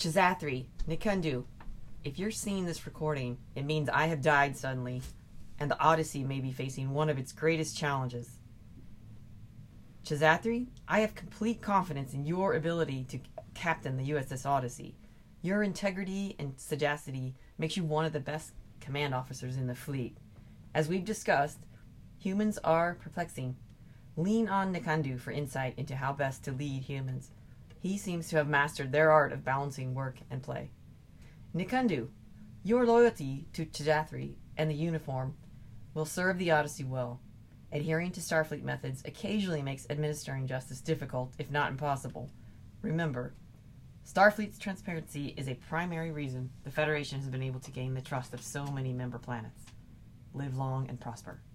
Chazathri, Nikundu, if you're seeing this recording, it means I have died suddenly, and the Odyssey may be facing one of its greatest challenges. Chazathri, I have complete confidence in your ability to captain the USS Odyssey. Your integrity and sagacity makes you one of the best command officers in the fleet. As we've discussed, humans are perplexing. Lean on Nikundu for insight into how best to lead humans. He seems to have mastered their art of balancing work and play. Nikundu, your loyalty to Chazathri and the uniform will serve the Odyssey well. Adhering to Starfleet methods occasionally makes administering justice difficult, if not impossible. Remember, Starfleet's transparency is a primary reason the Federation has been able to gain the trust of so many member planets. Live long and prosper.